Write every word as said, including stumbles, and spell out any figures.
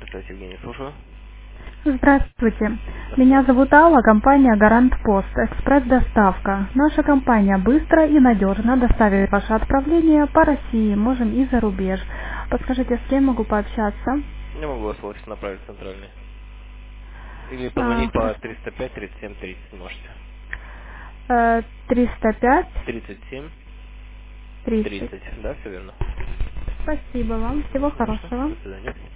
Здравствуйте, Евгений, слушаю. Здравствуйте. Меня Здравствуйте. зовут Алла, компания Гарант Пост, экспресс-доставка. Наша компания быстро и надежно доставит ваше отправление по России, можем и за рубеж. Подскажите, с кем могу пообщаться? Я могу вас в офис направить центральный. Или А, позвонить по хорошо. триста пять тридцать семь тридцать можете. Э, триста пять тридцать семь тридцать. тридцать, да, все верно? Спасибо вам. Всего Конечно. хорошего. До свидания.